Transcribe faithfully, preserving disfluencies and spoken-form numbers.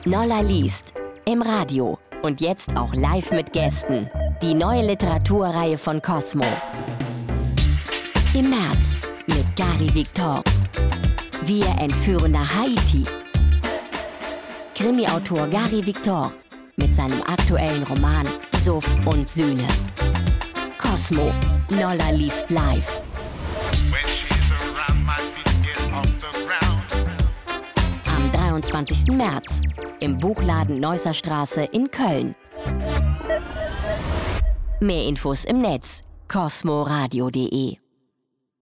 Nolla liest. Im Radio. Und jetzt auch live mit Gästen. Die neue Literaturreihe von Cosmo. Im März mit Gary Victor. Wir entführen nach Haiti. Krimi-Autor Gary Victor mit seinem aktuellen Roman Suff und Sühne. Cosmo. Nolla liest live. Am dreiundzwanzigsten März im Buchladen Neusser Straße in Köln. Mehr Infos im Netz cosmoradio punkt de